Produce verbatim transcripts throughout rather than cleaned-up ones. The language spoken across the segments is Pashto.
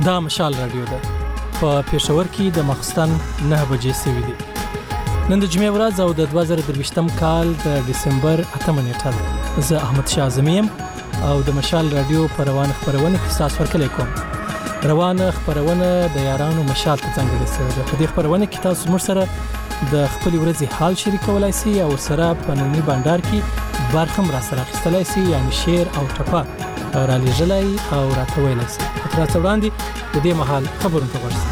دا مشال رادیو ده په پېښور کې د ماخستن نه بجې سوي دي. نن د جمعې ورځ او د دوه زره درویشتم کال د دسمبر اتمه نیټه ده. زه احمد شاه اعظمي یم او د مشال رادیو په روانه خپرونه کې ستاسو ورکلی کوم. روانه خپرونه د یارانو مشال ته ځانګړې شوې ده. په دې خپرونه کې تاسو موږ سره د خپلې ورځې حال شریکولی سئ او سره په ننني بانډار کې برخه هم راسره اخیستلی سئ، یعنې شعر او ټپه رالیږلی او راته ویلی سئ. تر هڅه وړاندې د دې مهال خبرونو ته غوږ سئ.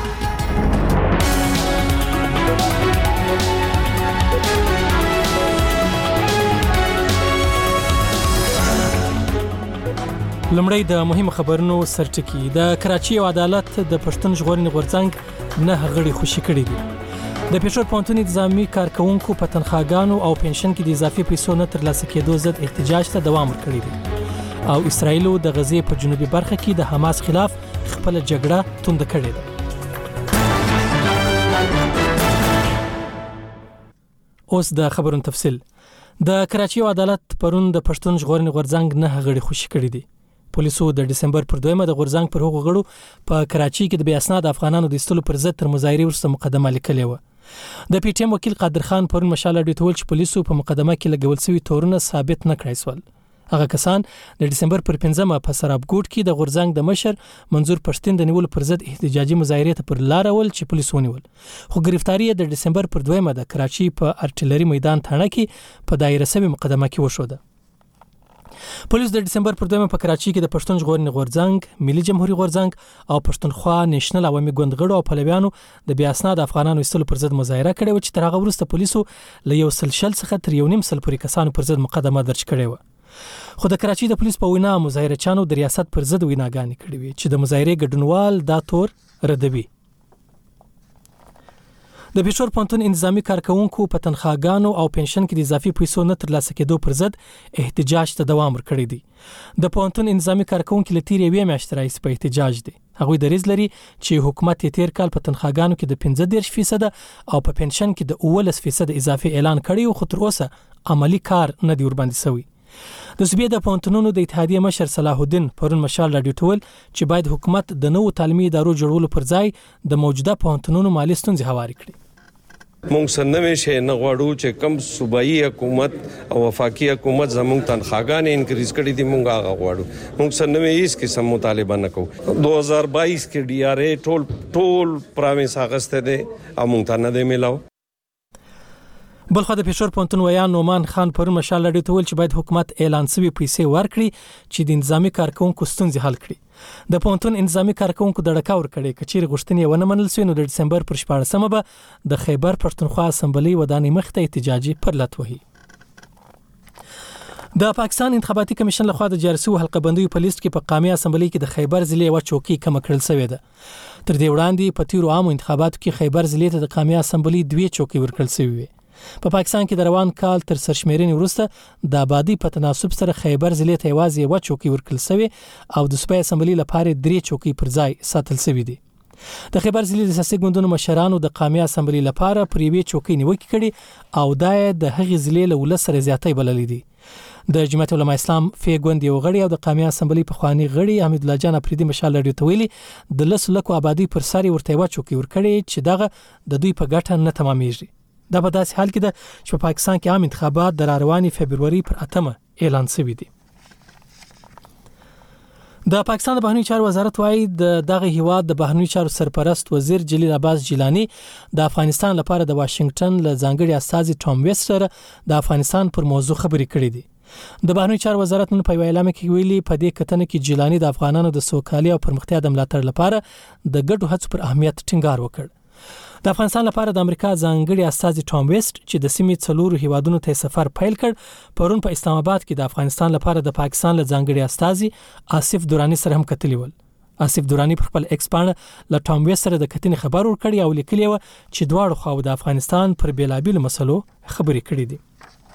لمړی د مهمو خبرونو سرټکی. د کراچي یو عدالت د پښتون ژغورنې غورځنګ نه غړي خوشي کړي دي. د پېښور پوهنتون انتظامي کارکونکو په تنخواګانو او پنشن کې د اضافي پیسو نه ترلاسه کېدو ضد احتجاج ته دوام ورکړی دی او اسرائیل د غزې په جنوبي برخه کې د حماس خلاف خپل جګړه توند کړې ده. اوس د خبرونو تفصیل. د کراچي یو عدالت پرون د پښتون ژغورنې غورځنګ نه غړي خوشي کړي دي. پولیسو د دسمبر پر دویمه د غورځنګ پر هغو غړو په کراچي کې د بې اسناد افغانانو د ایستلو پر ضد تر مظاهرې وروسته مقدمه لیکلې وه. د پی ټی ایم وکیل قادر خان پرون مشال راډیو ته وویل چې پولیسو په مقدمه کې لګول شوي تورونه ثابت نه کړای سول. هغه کسان د دسمبر پر پنځمه په سرابګوټ کې د غورځنګ د مشر منظور پښتين د نیولو پر ضد احتجاجي مظاهرې ته پر لار ول چې پولیسو ونیول. خو گرفتاری د دسمبر پر دویمه د کراچي په ارټلري میدان تھانه کې په دایره سوي مقدمه کې وشوده. پولیس د دسمبر پر دویمه په کراچي کې د پښتون ژغورنې غورځنګ، ملي جمهوریت غورځنګ او پښتونخوا نېشنل عوامي ګوند غړو او پلویانو د بې اسناد افغانانو ایستلو پر ضد مظاهره کړې وه چې تر هغه وروسته پولیسو له یو سل شل څخه تر یو نیم سل پورې کسانو پر ضد مقدمه درج کړې وه. خو د کراچي د پولیس په وینا مظاهره چانو د ریاست پر ضد ویناګانې کړې وې چې د مظاهرې ګډونوال دا تور ردوي. د پېښور پوهنتون انتظامي کارکونکو په تنخواګانو او پنشن کې د اضافي پیسو نه ترلاسه کېدو پر ضد احتجاج ته دوام ورکړی دی. د پوهنتون انتظامي کارکونکو له تېرې یوې میاشتې راهیسې په احتجاج دي. هغوی دریځ لري چې حکومت یې تېر کال په تنخواګانو کې د پنځه دېرش فیصده او په پنشن کې د اوولس فیصده اضافي اعلان کړی و، خو تر اوسه عملي کار نه دی ورباندې سوی. د صوبې د پوهنتونونو د اتحادیې مشر صلاح الدین پرون مشال راډیو ته ویل چې باید حکومت د نوو تعلیمي ادارو جوړولو پر ځای د موجوده پوهنتونونو مالي ستونزې هوارې کړي. مونږ سنوي شي نه غواړو چې کم صوبایي حکومت او وفاقي حکومت زموږ تنخواګانې انکریز کړي دي. مونږ هغه غواړو. مونږ سنوي هیڅ قسم مطالبه نه کوو. دو هزار بائیس کې ډي آر اے ټول ټول پراوینس اغسته دي او مونږ ته نه دی ملاو. بلخو د پېښور پوهنتون ویان نومان خان پرون مشال راډیو ته ویل چې باید حکومت اعلان شوي پیسې ورکړي چې د انتظامي کارکونکو ستونزې حل کړي. د پوهنتون انتظامي کارکونکو د ډکا ورکړي که چیرې غوښتنې ونه منل شوې نو د دسمبر پر شپاړسمه به د خیبر پښتونخوا اسمبلۍ ودانۍ مخې ته احتجاجي پرلت وهي. د پاکستان انتخاباتي کمیشن لخوا د جاري شویو حلقه بندیو په لیست کې په قامي اسمبلۍ کې د خیبر ضلع یوه چوکۍ کمه کړل شوې ده. تر دې وړاندې په تیرو عامو انتخاباتو کې خیبر ضلع ته د قامي اسمبلۍ دوې چوکۍ ورکړل شوې وې. په پا پاکستان کې د روان کال تر سرشمیرنې وروسته د آبادی په تناسب سره خیبر ضلع ته یوازې یوه چوکۍ ورکړل شوې او د صوبایي اسمبلۍ لپاره درې چوکۍ پر ځای ساتل شوې دي. د خیبر ضلع د سیاسي ګوندونو مشرانو د قامي اسمبلۍ لپاره پر یوې چوکۍ نیوکې کړي او دا یې د هغې ضلع له ولس سره زیاتی بللې دي. د جمعیت علماء اسلام فی ګوند یو غړي او د قامي اسمبلۍ پخوانی غړي حمید الله جان افریدي مشال راډیو ته ویلي د لسو لکو آبادی پر سر ورته یوه چوکۍ ورکړې چې دغه د دوی په ګټه نه تمامیږي. دا په داسې حال کې ده چې په پاکستان کې عام انتخابات د راروانې فبروري پر اتمه اعلان شوي دي. د پاکستان د بهرنیو چارو وزارت وايي د دغه هیواد د بهرنیو چارو سرپرست وزیر جلیل عباس جیلانی د افغانستان لپاره د واشنگټن له ځانګړي استازي ټام ویسټ سره د افغانستان پر موضوع خبرې کړې دي. د بهرنیو چارو وزارت نن په یوه اعلامیه کې ویلي په دې کتنه کې جیلانی د افغانانو د سوکالي او پرمختیا د ملاتړ لپاره د ګډو هڅو پر اهمیت ټینګار وکړ. د افغانستان لپاره د امریکا ځانګړي استازي ټام ویسټ چې د سیمې څلورو هیوادونو ته سفر پیل کړ پرون په اسلام آباد کې د افغانستان لپاره د پاکستان له ځانګړي استازي آصف دورانی سره هم کتلي ول. آصف دورانی پر خپل ایکس پاڼه له ټام ویسټ سره د کتنې خبر ورکړی او لیکلی و چې دواړو خواو د افغانستان پر بیلابیلو مسلو خبرې کړې دي.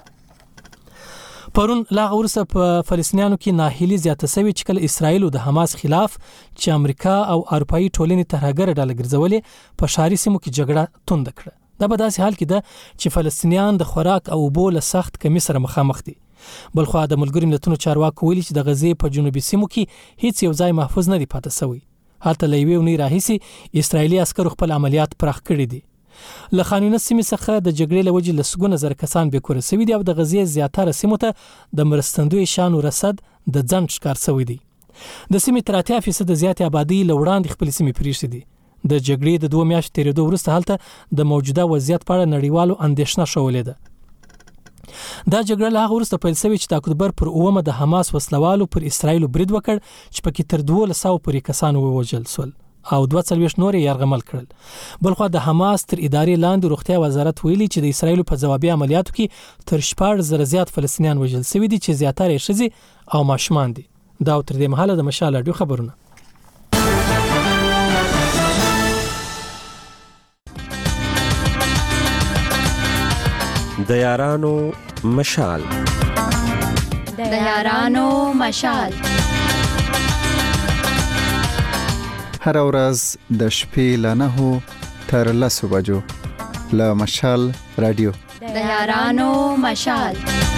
پرون لا وروسته په فلسطینیانو کې ناهیلي زیاته شوې چې کله اسرائیل د حماس خلاف چې امریکا او اروپایي ټولنې ترهګره ډله ګرځولې په ښاري سیمو کې جګړه توند کړه. دا په داسې حال کې ده چې فلسطینیان د خوراک او اوبو له سخت کمی سره مخامخ دي. بلخو د ملګرو ملتونو چارواکو ویلي چې د غزې په جنوبي سیمو کې هیڅ یو ځای محفوظ نه دی پاتې شوی. هلته له یوې اونۍ راهیسې اسرایلي عسکرو خپل عملیات پراخ کړي دي. له خان یونس سیمې څخه د جګړې له وجې لسګونه زره کسان بېکوره شوي دي او د غزې زیاتره سیمو ته د مرستندوی شانو رسد د ځنډ ښکار شوی دی. د سیمې تر اتیا فیصده زیاتې آبادي له وړاندې خپلې سیمې پرېښې دي. د جګړې د دوه میاشتو تېرېدو وروسته هلته د موجوده وضعیت په اړه نړیوالو اندېښنه ښولې ده. دا جګړه له هغه وروسته پیل شوې چې د اکتوبر پر اوومه د حماس وسلوالو پر اسرایلو برید وکړ چې پکې تر دولس سوه پورې کسان ووژل شول او دوه څلوېښت نور یې یرغمل کړل. بلخوا د حماس تر ادارې لاندې روغتیا وزارت ویلي چې د اسرایلو په ځوابي عملیاتو کې تر شپږ زره زیات فلسطینیان وژل شوي دي چې زیاتره یې ښځې او ماشومان دي. دا تر دې مهاله د مشال راډیو خبرونه. د یارانو مشال د یارانو مشال هر ورځ د شپې له نهو تر لسو بجو له مشال رادیو د یارانو مشال.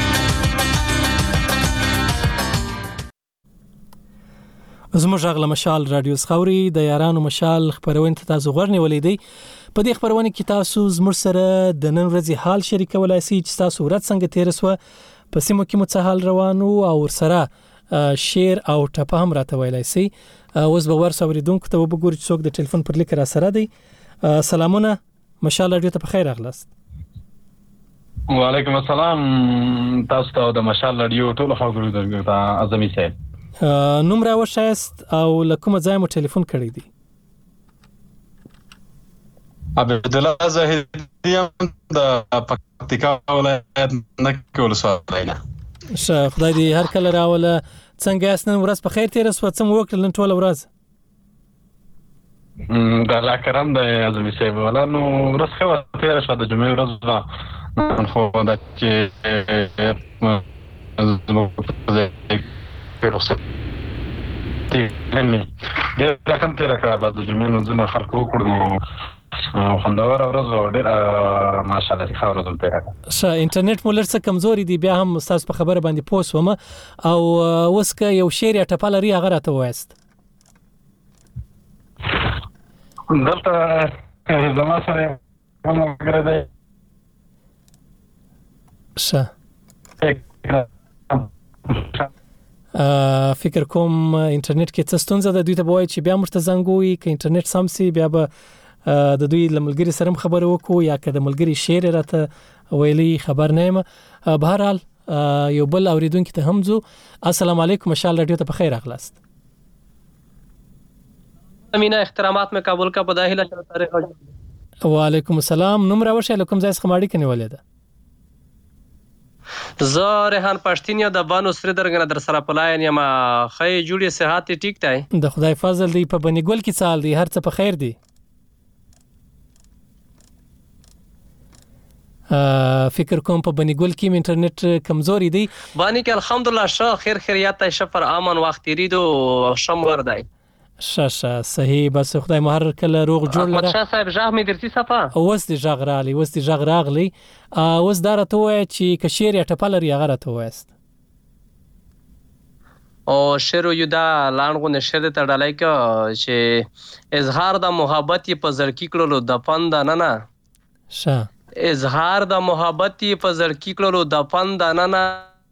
زموږ غږ له مشال رادیو څخه د یارانو مشال خبرونه ته تاسو غوړ نیولې دی. په دې خبرونه کې تاسو زموږ سره د نن ورځې حال شریکولای شئ چې تاسو ورځ څنګه تیر سو، په سیمو کې مو څه حال روانو او سره شیر او ټپه هم راته ویلای شئ. اوس به ورس اوریدونکو ته وګورئ چې څوک د ټلیفون پر لیک را سره دی. سلامونه، مشال رادیو ته په خیر راغلاست. وعلیکم السلام، تاسو ته د مشال رادیو ټول خبرو ته اعظمي صاحب. نوم را وښایست او له کومه ځای مو ټلیفون کړی دی؟ عبد الله زاهدی د پکتیکا ولایت نکې ولسوالۍ نه. ښه، خدای دې هر کله راوله. څنګه یاست؟ نن ورځ په خیر تېره شوه؟ څه مو وکړل نن ټوله ورځ؟ د الله کرم دی اعظمي صاحب. ولا نو ورځ ښه وه، تېره شوه، د جمعې ورځ وه. نن خو دا چې زموږ په ځای کې رخصت ډېره کم تېره کړه. بعد د جمعې لمونځونه خلکو وکړو نو خوندوره ورځ وه، ډېره ماشاءالله ښه ورځ مو تېره کړه. ښه، انټرنیټ مو لږ څه کمزوري دی، بیا هم ستاسو په خبره باندې پوه شوم. او اوس که یو شعر یا ټپه لري هغه راته ووایاست. دلته زما سره یو ملګری دی. ښه، فکر کوم انټرنیټ کې څه ستونزه ده. دوی ته به وایي چې بیا موږ ته زنګ ووهي، که انټرنیټ سم سي بیا به د دوی له ملګري سره هم خبرې وکړو، یا که د ملګري شعر راته ویلی خبر نه یم. به هر حال یو بل اوریدونکي ته هم ځو. السلام علیکم، مشال رادیو ته په خیر راغلاست. امینه احترامات مې قبول کا په داخله سره تاریخ. وعلیکم السلام، نوم را وښایه، له کوم ځای څخه مو اړیکه نیولې ده؟ زه ریحان پښتین یم، د بانو سره درګنه در سره پلاین یم. خی جوړې صحت ټیک دی؟ د خدای فضل دی. په بنی ګل کې څه حال دی؟ هر څه په خیر دی؟ فکر کوم په بنی ګل کې انټرنیټ کمزوري دی. بانی کې الحمدلله ښه خیر خیریت ته شفر امن وخت تیریدو شمور دی. ښه ښه صحیح. بس خدای مو هر کله روغ جوړ لره. احمد شاه صاحب ژغ مې درتي صفه اوس دې ژغ راغلی، اوس دې ژغ راغلی. اوس دا راته ووایه چې که شعر یا ټپه لري هغه راته ووایاست. او شعر یو دا لاڼغونې شعر ته ډالۍ که چې اظهار د محبت یې په زړکي کړلو د پند ننه. ښه، اظهار د محبت یې په زړکي کړلو د پند ننه.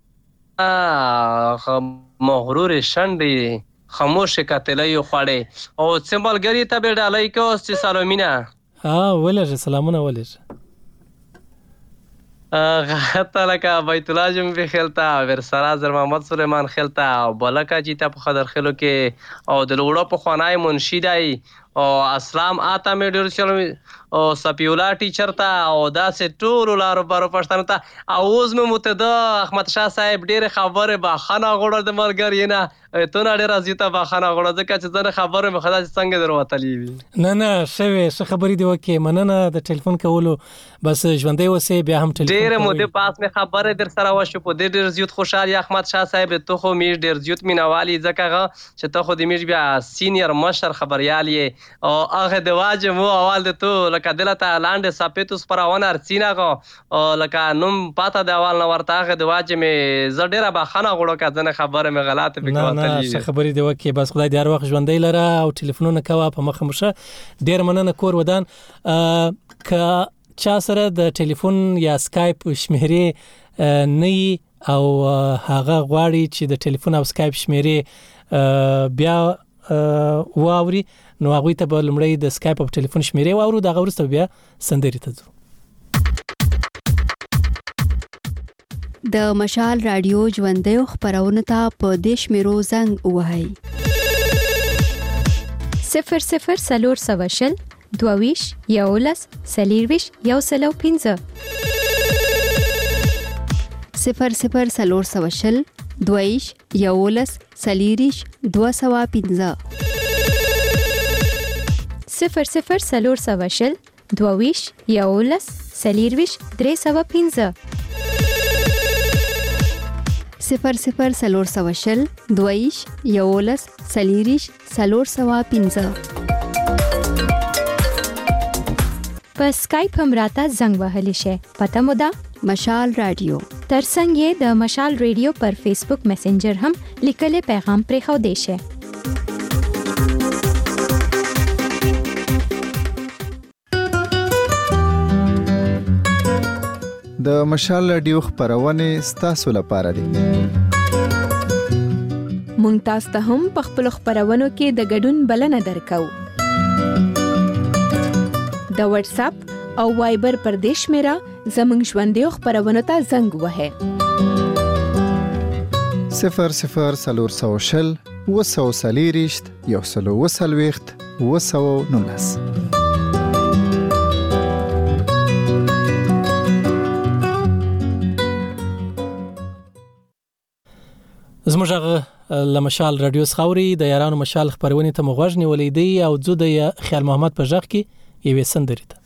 مغرور شنډې خاموش قاتلای خوړې او څه ملګري ته به ډالۍ که اوس چې سلامینه. ها ولېږه، سلامونه ولېږه. غته لکه بیت الله جم به خلتا ورسره زر محمد سلیمان خلتا او بلکه چې ته په خدر خلو کې او د لوړو په خوانای منشي دی او اسلام آتا مې ډېر چلو او سپیولا ټیچر ته او داسې ټولو لارو بارو پښتنو ته. او اوس مې مو ته د احمد شاه صاحب ډېرې خبرې بخښنه غواړم د ملګري نه. ته نه ډېره زیاته بخښنه غواړم ځکه چې زه نه خبرې مې خو داسې څنګه در وتلې وي. نه نه ښه وې، ښه خبرې دې وکړې. مننه د ټلیفون کولو. بس ژوندی اوسې، بیا هم ټلیفون ډېرې مودې پاس مې خبرې در سره وشو. په دې ډېر زیات خوشحال یم احمد شاه صاحب. ته خو مې ډېر زیات مینوال یې ځکه چې ته خو د مې بیا سینیر مشر خبریال یې او هغه د واجب مو اول د تو لکه دلته لاندې سپیتوس پرونه ارڅینا کو او لکه نوم پاته د اول نو ورته هغه د واجب می ز ډیره بخنه غوړو کځنه خبره می غلطه نه نه څه خبرې دی وکي بس خدای دې هر وخت ژوندۍ لره او ټلیفونونه کوه په مخه مشه ډیر مننه کور ودان ک چا سره د ټلیفون یا سکایپ شمیرې نه او هغه غواړي چې د ټلیفون او سکایپ شمیرې بیا واوري نو هغه ته به لمړی د سکایپ او ټلیفون شمیرې واورو دا غوړسته بیا سندري ته ځو د مشال رادیو ژوندۍ خبرونه ته په دیش میرو زنګ وهاي صفر صفر سلور سواشل دوویش یولس سلیرویش یو سلو پنځه صفر صفر سلور سواشل دویش یولس سلیریش دو سوا پنځه صفر صفر سلور سواشل دوویش یولس سلیرویش درې سوا پنځه صفر صفر سلور سواشل دویش یولس سلیریش سلور سوا پنځه په سکایپ هم راته زنګ وهلی شي پته مو ده مشال رادیو ترڅنګ یې د مشال رادیو پر فیسبوک میسنجر هم لیکلي پیغام پرې خو دی شي د مشال رادیو خبرونه ستاسو لپاره دي مونږ تاسو ته هم په خپل خبرونو کې د ګډون بلنه درکو د واتس اپ او وایبر پر دیش میرا زمنګ ژوندۍ خبرونه ته زنګ وهه صفر صفر سلور سوشل وسو سلیریشت یو سلو وسلويخت وسو نونس زموږ لمشال رادیو څخاوري د یارانو مشال خبرونه ته مغوښنی ولیدي او زو د خیال محمد په ځخ کې یوې سندري ته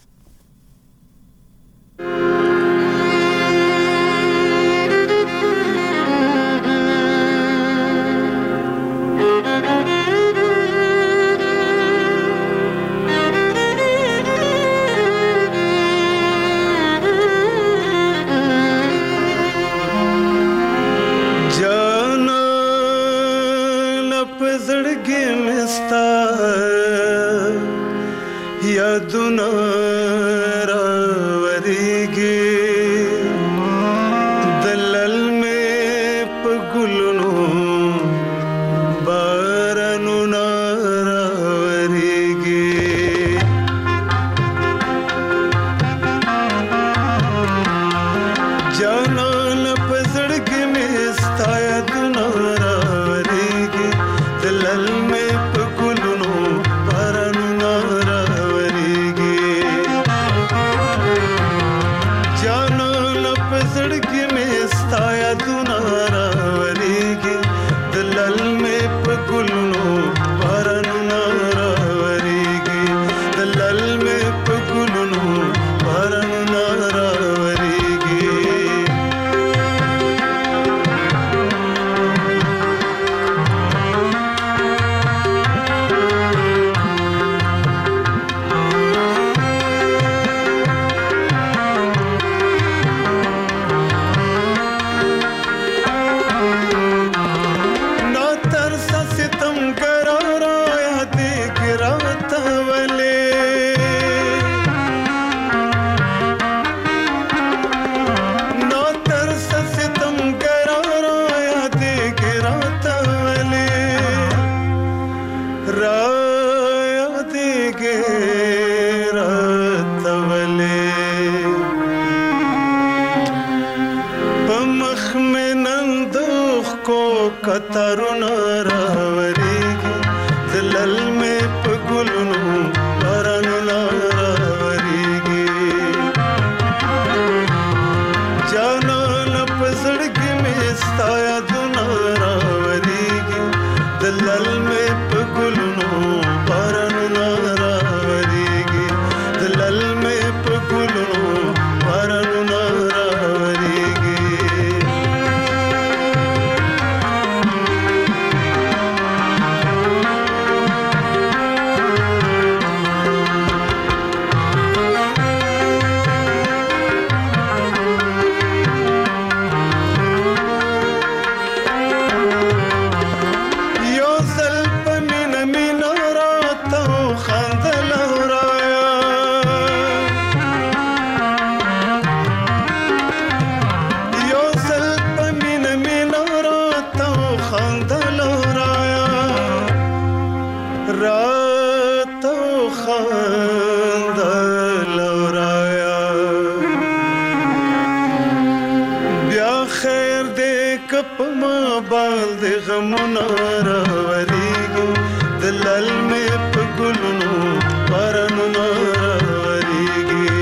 باندې غمونه راورېږي دلل مې په ګلونو بارانونه راورېږي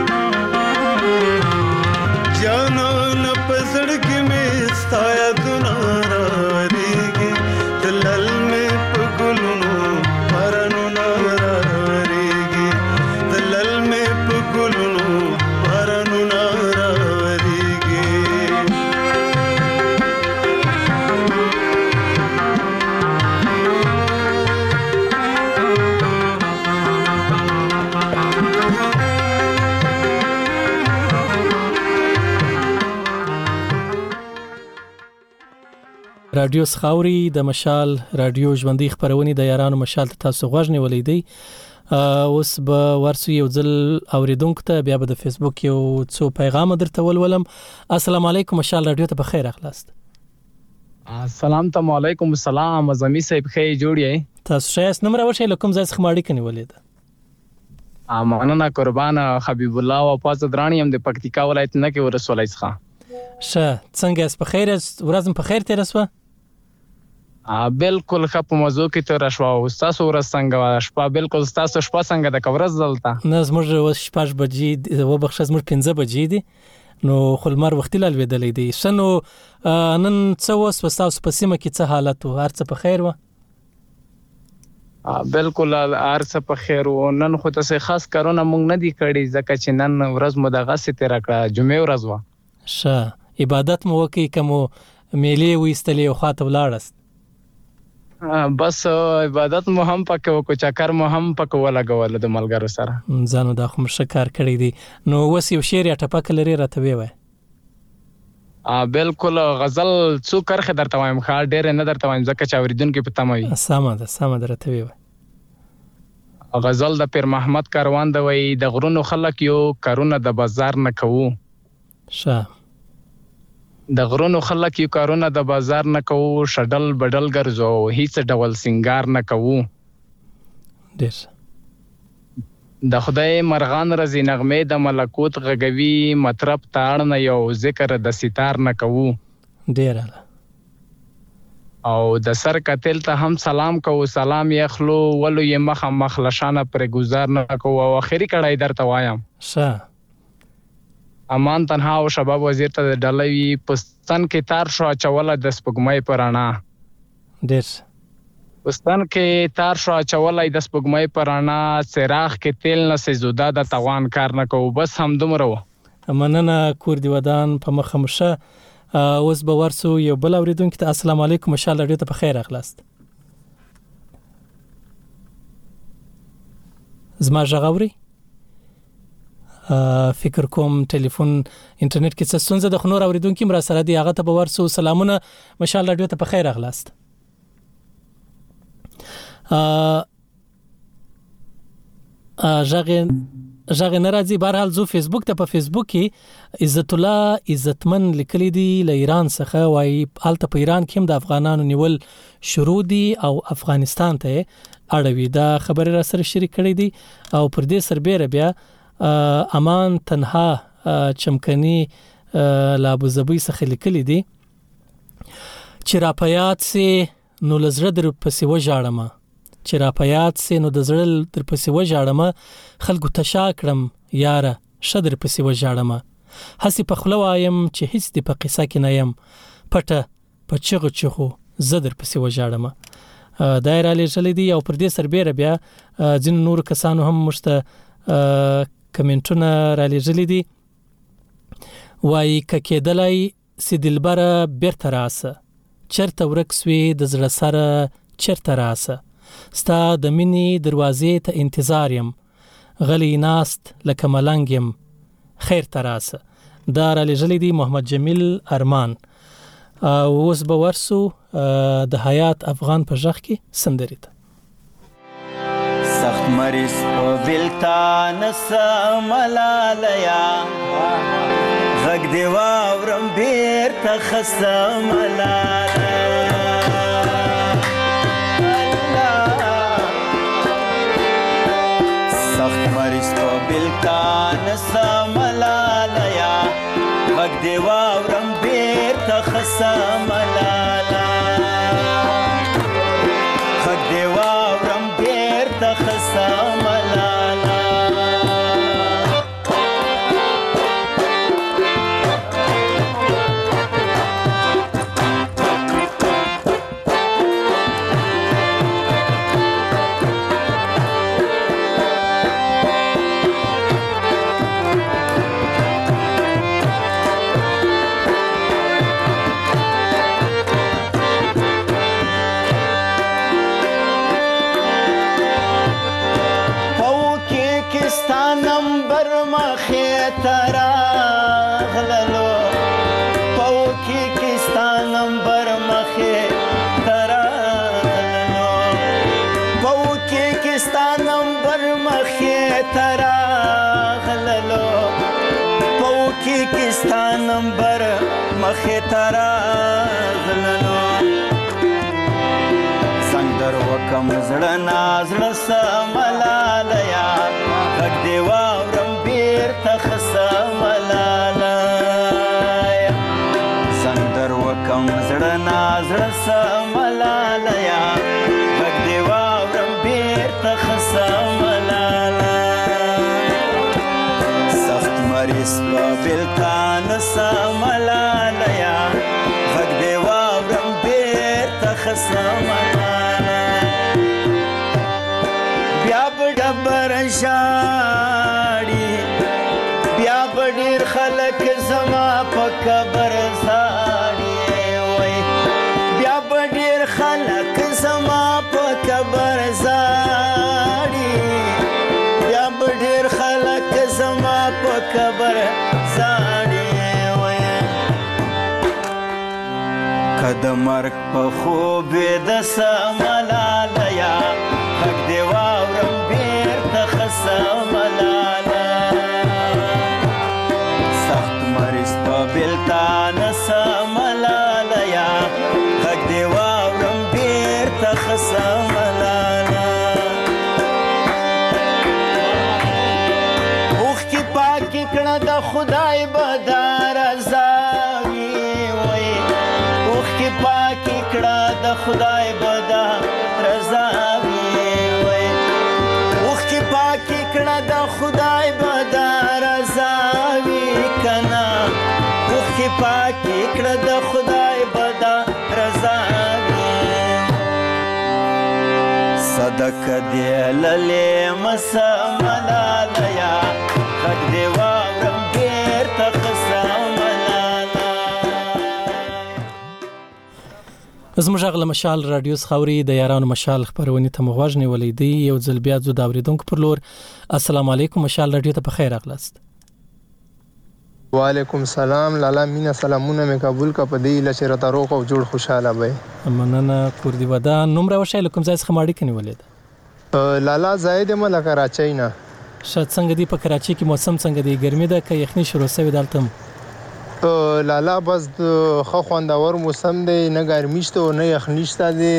جانانه په زړګي مې ستا یادونه راورېږي دلل مې په ګلونو بارانونه راورېږي دلل مې په ګلونو بارانونه راورېږي رادیو سخاوري د مشال رادیو ژوندۍ خبرونه د یارانو مشال ته تاسو غوږ نیولې دی. اوس به ورسو یو ځل اوریدونکو ته بیا به د فیسبوک یو څو پیغام درته ولولم. السلام علیکم مشال رادیو ته بخیر اخلاست. السلام علیکم السلام زمي صاحب خیر جوړی تاسو شایست نمبر وشه لکم زای خماړی کني ولید. امانه قربان حبیب الله او پاز درانی هم د پکتیکا ولایت نه کې ورسولای ښه. شه څنګه اس په خیر ورځم په خیر تیر اسوه؟ ا بالکل خپ موضوع کې تر شوا او تاسو ورځ څنګه شپه بالکل تاسو شپه څنګه د کورز دلته نه زموږ شپږ بجې و بخښ زموږ پنځه بجې دي نو خلمر وختي لالوېدلې دي شنو نن څه وس تاسو په سیمه کې څه حالت و هر څه په خیر و؟ ا بالکل هر څه په خیر و نن خو تاسو خاص کارونه مونږ نه دی کړی ځکه چې نن ورځ مو دغه ستې راکړه جمعې ورځ و شه عبادت مو وکي کوم میلې وېستلې او خاطر ولاړست بس عبادت مو هم پکې وکړو چکر مو هم پکې ولګول د ملګرو سره ځانو دا خو مشکار کړی دي نو وس یو شعر یا ټپک لري راته وی وای ا بالکل غزل څو کرخه درته وایم خا ډېر نه درته وایم ځکه چې اوریدونکو په تموي سمه ده سمه درته وی وای غزل د پیر محمد کاروان د وی د غرونو خلک یو کارونه د بازار نه کوو شه د غرونو خلک یو کارونه د بازار نه کوو شډل بدل ګرځو هیڅ ډول سنگار نه کوو ډېر د خدای مرغان رزي نغمه د ملکوت غږوي مطرب تاړ نه یو ذکر د ستار نه کوو ډېر او د سر قتل ته هم سلام کوو سلام یخلو ولو یې مخ مخلشانه پر گزار نه کوو او اخري کړای درته وایم شه امان تنها او شباب وزیر ته ډلوي پستان کې تار شو چوله د سپګمې پرانا ډېر پستان کې تار شو چوله د سپګمې پرانا چراغ کې تیل نه سزودا د توان کار نه کوو بس هم دومره مننه کور دی ودان په مخمشه اوس به ورسو یو بل اوریدونکو ته السلام علیکم مشال رادیو ته په خیر اخلاست. زما ژغوري فکر کوم ټلیفون انټرنیټ کې څه ستونزه د خنور اوریدونکو مرا سره دی هغه ته به ورسو سلامونه مشال رادیو ته په خیر اخلاست. ا ژغ ژغ ناراضي بهرحال زو فیسبوک ته په فیسبوک کې عزت الله عزتمن لیکلی دی له ایران څخه وای الته په ایران کې هم د افغانانو نیول شروع دي او افغانستان ته اړوي دا خبره را سره شریک کړی دی او پر دې سربېره بیا امان تنها چمکنی لا ابو ظبي څخه لیکلی دی چې را پیات سي نو لزړه در پسې وژاړم چې را پیات سي نو د زړه در پسې وژاړم خلکو تشا کړم یاره شدر پسې وژاړم هسي په خلو وایم چې هیڅ دی په قصه کې نه يم پټه په چغو چغو زدر پسې وژاړم دایره لېږلې دی او پر دې سربېره بیا ځین نور کسانو هم مشته کمنټونه را لېږلې دي وای ککېدلای سي دلبره بیرته راسه چرته ورک سوي د زړه سره چرته راسه ستا د مینې دروازې ته انتظار يم غلی ناست لکه ملنګ يم خیر تراسه دا را لېږلې دي محمد جمیل ارمان. اوس به ورسو د حیات افغان په ژغ کې سندرې ته سخت مریض په بلتان سملالیا غږ دی واورم بیرته خسته ملالیا سخت مریض په بلتان سملالیا غږ دی واورم بیرته خسته ملالیا مخې تراغللو پوکی کستا نمبر مخې تراغللو پوکی کستا نمبر مخې تراغللو پوکی کستا نمبر مخې تراغللو سنگر وکم زړه نازړه سملالیا غږ دې واورم بیرته ښه سملالیا سندر وکم زړه نازړه سملالیا غږ دې واورم بیرته ښه سملالیا سخت مریض په بېلتان سملالیا غږ دې واورم بیرته ښه سملالیا ډبر شاړي بیا به ډېر خلک زما په قبر زاړي وای بیا به ډېر خلک زما په قبر زاړي بیا به ډېر خلک زما په قبر زاړي وای که د مرګ په خوب د سملالیا غږ دې واورم سخت مریض په بېلتان سملالیا غږ دې واورم بیرته ښه سملالا اوښکې پاکې کړه د خدای به دا رضا وي وایي اوښکې پاکې کړه د خدای به دا رضا د خدای به دا رضا وي کنه اوښکې پاکې کړه د خدای به دا رضا وي صدقه دې للې مسملالیا غږ دې واورم بیرته ښه سملالا زموږ غږ له مشال راډیو څخه اوري د یارانو مشال خپرونې ته مو غوږ نیولی دی. یو ځل بیا ځو د اورېدونکو پر لور. السلام علیکم، مشال راډیو ته په خیر راغلاست. وعلیکم سلام لالا مینا، سلامونه مې قبول کا په دې لچې راته روغ او جوړ خوشاله وي. مننه کور دی ودا. نوم راوښی له کوم ځای څخه ماړی کني ولید؟ لالا زاید م له کراچۍ نه. شاید څنګه دی په کراچۍ کې موسم څنګه دی؟ ګرمي ده که یخني شروع شوې دلته؟ لالا بس خو خوندور موسم دی، نه ګرمي شته نه یخني شته دی.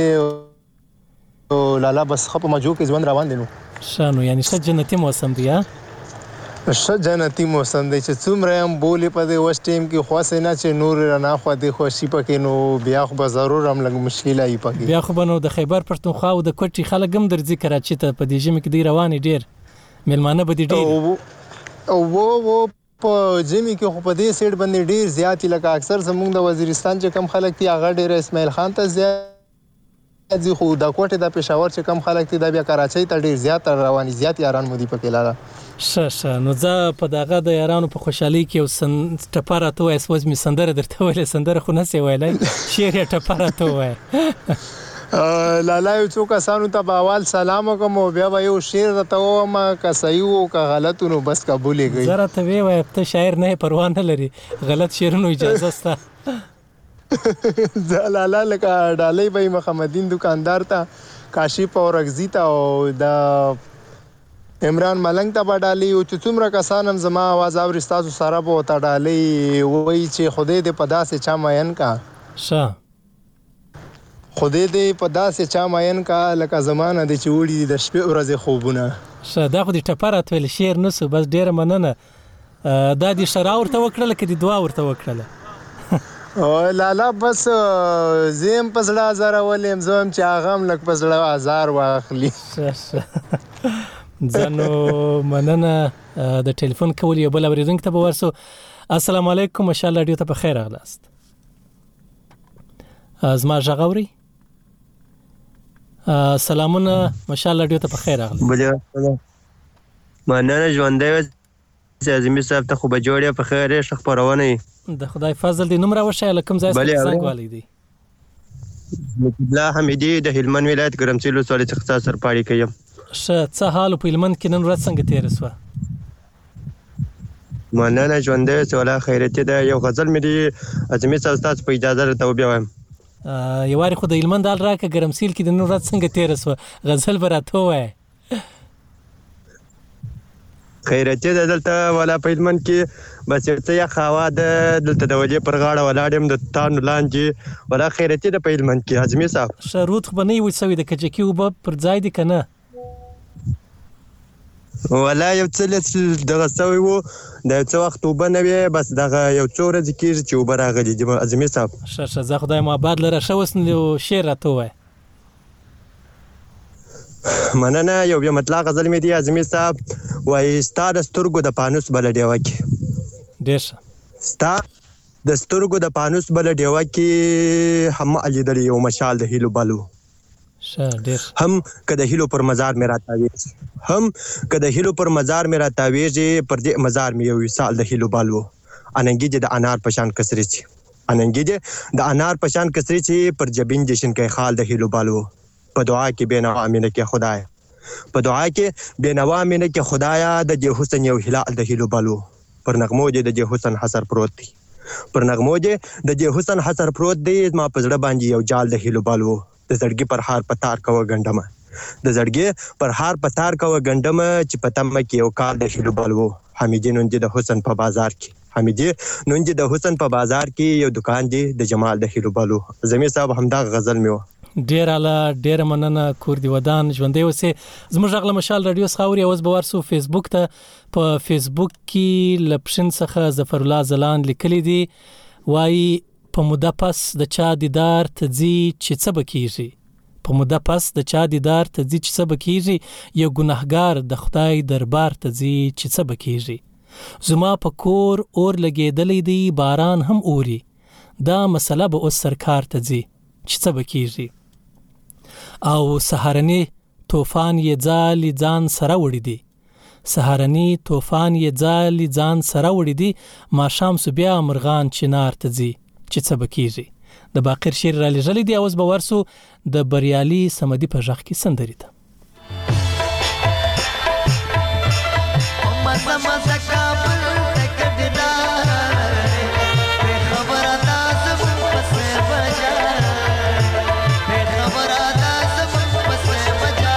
لالا بس خو په مجو کې ژوند روان دی. نو شانو یعنی ښه جنتی موسم دی. ها ښه جنتی موسم دی چې څومره هم بولې په دې وس ټیم کې خواسې نه چې نور نه خو دې خوشي پکې نو بیا خو به ضرور هم لږ مشکل ای پکې. بیا خو بنو د خیبر پښتونخوا او د کوټي خلک هم درځي کراچۍ ته په دې ژمي کې دی روانې ډیر ملمانه به دي ډیر او وو وو په ژمي کې خو په دې سیټ باندې ډیر زیات لکه اکثر زموږ د وزیرستان چې کم خلک دي هغه ډیر اسماعیل خان ته زیات دي، خو د کوټه د پېښور چې کم خلک دي د بیا کراچۍ ته ډیر زیات رواني زیات یاران مو دي پکې لاله. ښه ښه نو زه په دغه د یارانو په خوشحالي کې یو سن ټپاره ته وایي سوز مې سندره درته ویلې سندره خو نسې ویلی شعر یې ټپاره ته وایي. لالا یو څو کسانو ته به اول سلام وکړم او بیا به یو شعر راته ووایم که صحیح و که غلط نو بس قبول یې کړئ. زه راته ویې وایه ته شاعر نه یې پروا نه لري غلط شعرونو اجازه شته. زه لالا لکه ډالۍ به یې محمدین دکاندار ته کاشف اورکزي ته او د عمران ملنګ ته به ډالۍ او چې څومره کسان هم زما اواز اوري ستاسو سره به ورته ډالۍ وایي چې خدای دې په داسې چا مین کا. ښه خدای دې په داسې چا مین کا لکه زمانه دې چې وړي د شپې ورځې خوبونه. ښه دا خو دې ټپره ته ویل شعر نه سو بس ډېره مننه. دا دې ښرا ورته وکړله که دې دعا ورته وکړله؟ لالا بس زه هم په زړه ازارول یم، زه هم چې هغه هم لږ په زړه ازار واخلي. ښه ښه زه نو مننه د ټلیفون کول. یو بل اورېدونکي ته به ورسو. السلام علیکم، ماشاءالله راډیو ته په خیر راغلاست. زما غږ اورئ؟ سلامونه، ماشاءالله راډیو ته په خیر راغلاست. مننه ژوندی اوسې اعظمي صاحب ته خو به جوړې په خیر یې ښه خپرونه یې. د خدای فضل دی. نوم راوښیه له کوم ځای څخه څنګه والی دی؟ الله حمیدي د هلمند ولایت ګرمسیر ولسوالۍ څخه تاسو سره پاړی کوم. ښه څه حال په هلمند کې نن ورځ څنګه تېره شوه؟ مننه ژوندی اوسه ولا خیرتي ده. یو غزل مې دی اعظمي صاحب ستاسو په اجازه راته وبیایم. یو واري خو د هلمند حال راکړه ګرمسیل کې د نن ورځ څنګه تېره شوه غزل به راته ووایه. خیرتي ده دلته ولا په هلمند کې بس یو څه یخ هوا ده دلته د وجې پر غاړه ولاړ یم د تانو لاندې ولا خیرتي ده په هلمند کې اعظمي صاحب. ښه رود خو به نه وي وچ سوي د کجکي اوبه پر ځای دي که نه؟ ولا یو څه لس دغه سوی وو د یو څه وخت اوبه نه وې بس دغه یو څو ورځې کېږي چې اوبه راغلي دي اعظمي صاحب. ښه ښه زه خدای مو آباد لره. ښه اوس نو شعر راته ووایه. مننه. یو بیا مطلع غزل مې دی اعظمي صاحب وایي ستا د سترګو د پانوس بله ډیوه کې ډېر ښه ستا د سترګو د پانوس بله ډیوه کې هم لیدلی یو مشال د هیلو بلو هم که د هیلو پر مزار مې راتاویږي هم که د هیلو پر مزار مې راتاویږي پر دې مزار مې یو وصال د هیلو بلو اننګي دې د انار په شان کسرې سي اننګي دې د انار په شان کسرې سي پر جبین جشن کې خال د هیلو بلو په دعا کې بینوا امینه کې خدای په دعا کې بینوا امینه کې خدایا د دې حسن یو هلال د هیلو بلو پر نغمو دې د دې حسن حسر پروت دی پر نغمو دې د دې حسن حسر پروت دی ما په زړه باندې یو جال د هیلو بلو د زړګي پر هار پتار کوه ګنډمه د زړګي پر هار پتار کوه ګنډمه چې په تمه کې یو کال د هیلو بلو حمیدي نن دې د حسن په بازار کې حمیدي نن دې د حسن په بازار کې یو دکان دی د جمال د هیلو بلو. زمي صاحب همدا غزل مې و. ډیر اعلی ډیر مننه کور دی ودان ژوندې اوسې. زموږ غږ له مشال رادیو څخه اوري اوس به ورسو فیسبوک ته. په فیسبوک کې لپشن څخه ظفر الله زلان لیکلي دي وایي په موده پس د چا دیدار ته ځي چې څه به کېږي په موده پس د چا دیدار ته ځي چې څه به کېږي یو ګناهګار د خدای دربار ته ځي چې څه به کېږي زما په کور اور لګېدلی دی باران هم اوري دا مسله به اوس سرکار ته ځي چې څه به کېږي او سهارني طوفان یې ځالې ځان سره وړي دي سهارني طوفان یې ځالې ځان سره وړي دي ماښام سو بیا مرغان چنار ته ځي چې څه به کېږي. د باقر شعر را لېږلی دی. اوس به ورسو د بریالي صمدي په غږ کې سندرې ته. مزه مزه کابل تکډدار به خبره تاسو پسې بجا به خبره تاسو پسې بجا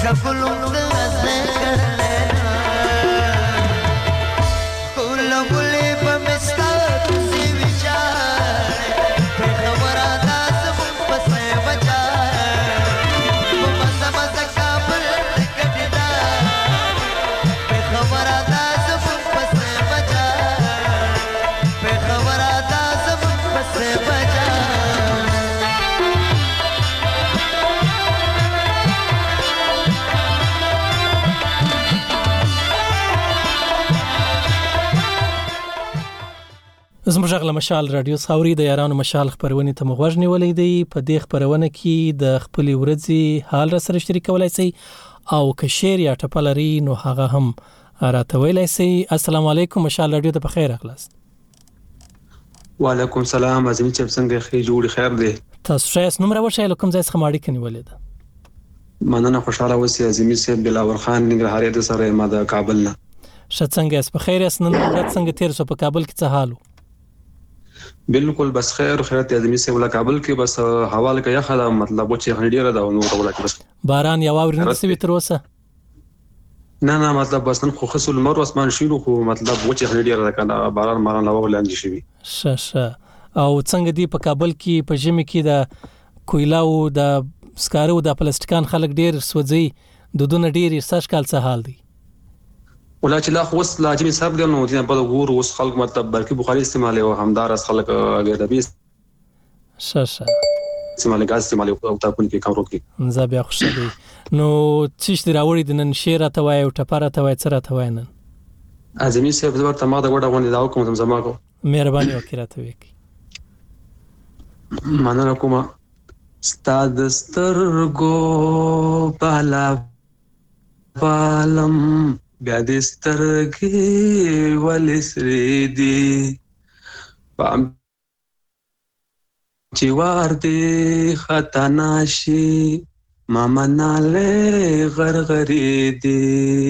ګلون د غزه کړلې ګل ګلې په مستا سی وچار په خبره دا زمون پسې بچا په مزه مزه کابل کټدا په خبره دا زمون پسې بچا په خبره دا زمون پسې بچا زموږ غږ له مشال رادیو څاوري د یارانو مشال خبرونه ته مغوږ نیولې دی په دې خبرونه کې د خپل ورځې حال را سره شریک کولای شي او که شعر یا ټپلري نو هغه هم راته ویلای شي. السلام علیکم مشال رادیو ته بخیر اخلاص. وعلیکم السلام عظیم چې څنګه خې جوړ خیر دی تاسو شایس نوم راوښی لکم ځای څخه ماړی کني ولید مننه خوشاله اوسې عظیمی صاحب بلاور خان ننګرهاري د سره ما د کابل نه شت څنګه اس په خیر اس نن ورځ څنګه تیر شو په کابل کې څه حالو بالکل بس خیر خیرت عظیمی صاحب له کابل کې بس حواله کې یخه مطلب چې غنډیره دا نو ټوله کې بس باران یا واوري نه سوي تر اوسه نه نه مطلب بس نن خو خصل مر اسمان شیرو خو مطلب و چې غنډیره دا کنه باران ماران لا ولاندې شي ش ش او څنګه دی په کابل کې په ژمي کې د کویلاو د سکارو د پلاستیکان خلک ډیر سوځي دودونه ډیر ساش کال څه حال دی ولا چې لا خو وس لاجمي صاحب دی نو دې په ګور اوس خلک مطلب بلکې بخاري استعمال او همدار اس خلک غیربي ش ش استعمال غاز استعمال او تاکون کې کارو کې زه بیا خوشاله دی نو چې د راوړي د نن شعر ته وای او ټپاره ته وای سره ته وای نن عظیمی صاحب زبر ته ما دا وړه غونډه دا کوم زما کو مهرباني وکړه ته وکي مننه کوم استاد سترګو بالا بالم بیا د سترګې ولسري دي پام چې وار دې خطا ناشي ماما ناله غرغري دي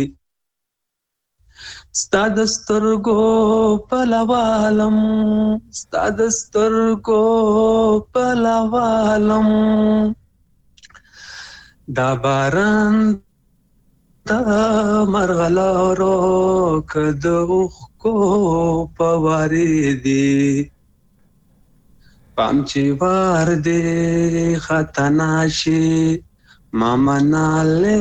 ستاد سترګو پلوالم ستاد سترګو پلوالم دا باران دا مرغلارو کدوخ کو پواری دی پام چی وار دی خطناشی ماما نالے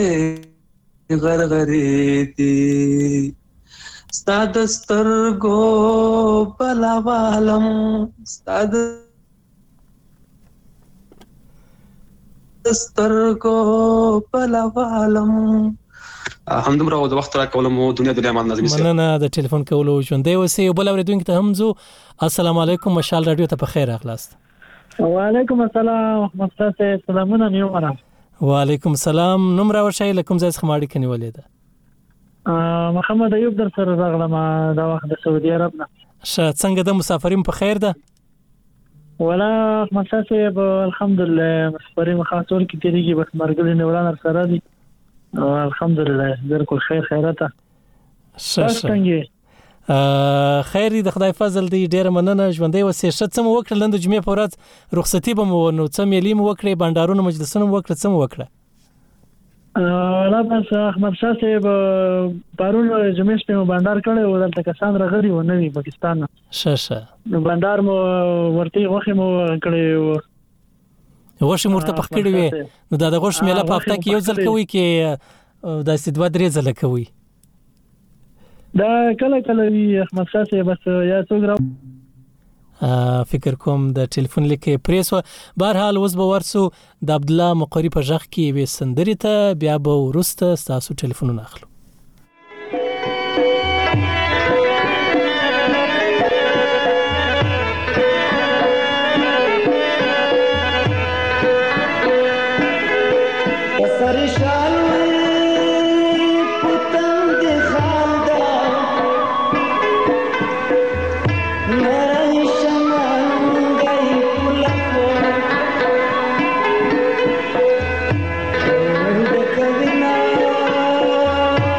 غرغری دی ستاد سترگو پلاوالم ستاد سترګو پلوالم همدمره او د وخت را کولم دنیا د امان نظم سره مننه د ټلیفون کولو ژوندې وسی بل اوریدونکو ته هم زو السلام علیکم مشال رادیو ته په خیر اخلاص. وعلیکم السلام محمد صاحب سلامونه نیومره. وعلیکم السلام نوم راوښی لکم ځای څخه ماړی کني ولید محمد ایوب در سره راغلم دا وخت د سعودي عرب نه. ش څنګه د مسافرین په خیر ده ولا محمد صاحب الحمدلله مسافرین خاصول کې تیریږي بس مرګلې نه ولان سره دي الحمدلله بالکل خیر خیرته څنګه خیر د خدای فضل دی ډیر مننه ژوندې وسې شت سم وکړل د جمعې په ورځ رخصتي به مو نو څم یلیم وکړې بندارونو مجلسونو وکړه څم وکړه لا بس احمد شاه صاحب پرون جمعې شپه مو بندر کړو ودلته کسان راغلي و نوی پاکستان شه شه نو بندر مو ورته غوښه مو کړې غوښه مرته پخ کړې وي نو دا د غوښه میله په هفته کې یو ځل کوي کې د استدوا درې ځله کوي دا کله کله وی احمد شاه صاحب بس یا څوګر فکر کوم د ټلیفون لیکه پریسو بهر حال اوس به ورسو د عبد الله مقری په ځخ کې وې سندري ته بیا به ورسته تاسو ټلیفونونه اخلو Oh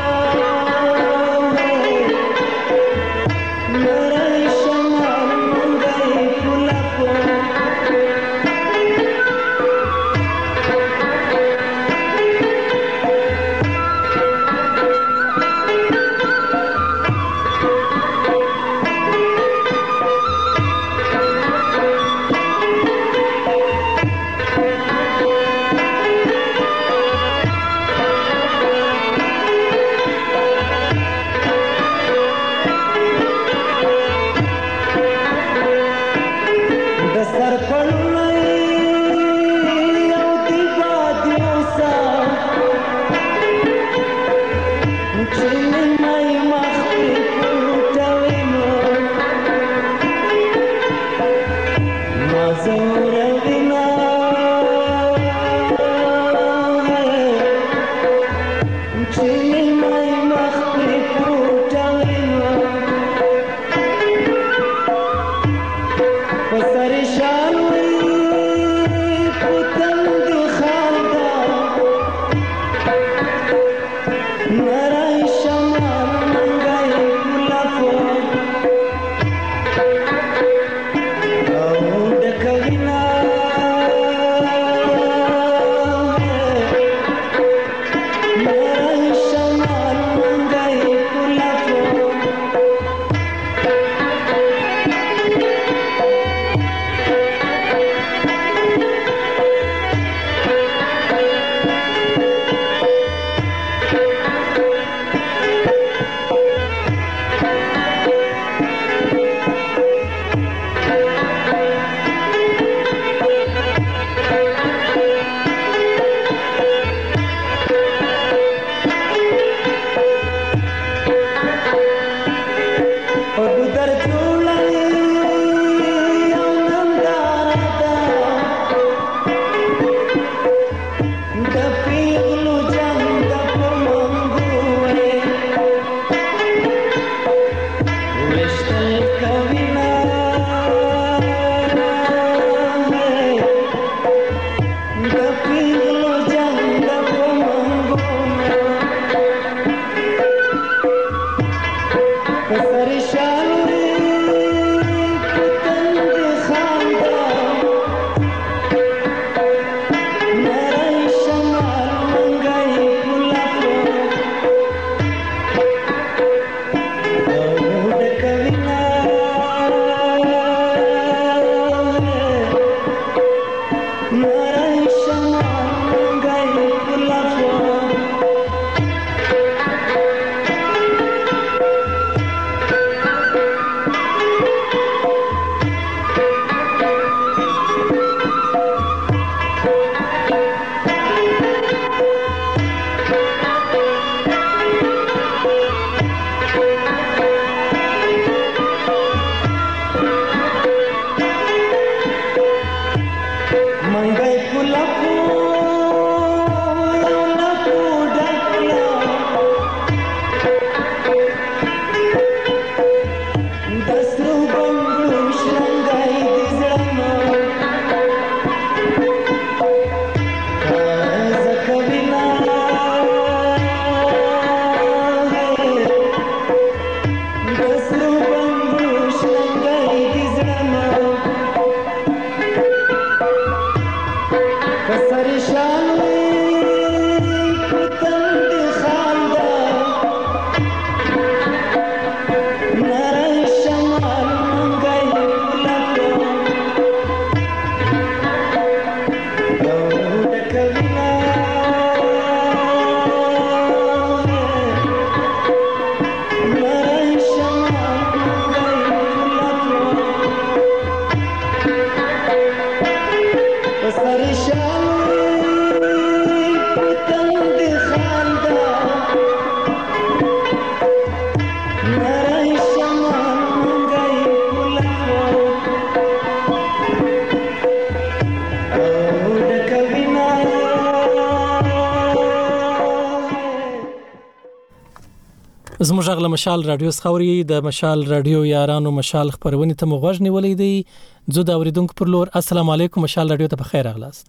زموږ غل مشال رادیو خوري د مشال رادیو یارانو مشال خبرونه ته مغوږ نیولې دی زه دا اوریدونکو پر لور السلام علیکم مشال رادیو ته بخیر اغلاست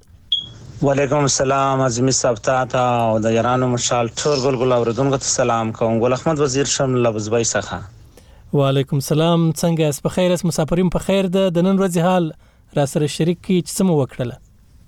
وعلیکم السلام عظیم صاحب ته او د یارانو مشال ټول ګل اوریدونکو ته سلام کوم ګل احمد وزیر شم لبزبای څخه وعلیکم السلام څنګه اس په خیر اس مسافرین په خیر د نن ورځ حال را سره شریک کی چې سم وکړه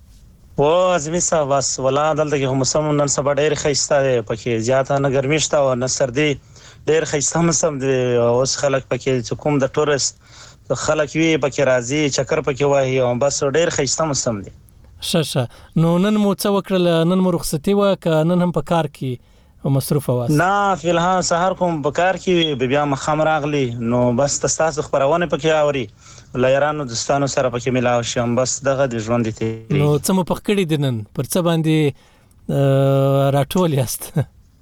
و عظیم صاحب واس ولا دلته کې هم سم نن سبا ډېر خيسته پکې زیاته نه ګرمي شته او نه سردي ډېر خيسته هم سم دي اوس خلک پکې چې کوم د ټورست خلک وی پکې راځي چکر پکې وایي او بس ډېر خيسته هم سم دي شاشه نو نن مو څه وکړل نن مو رخصتي و ک نن هم په کار کې مصروف واس نه فلحال سحر کوم په کار کې بیا مخام راغلی نو بس تاسو خبرونه پکې اوري لایرانو دستانو سره پکې ملاو شم بس دغه د ژوند دي نو څه مو پخکړی دینن پر څه باندې راټول یاست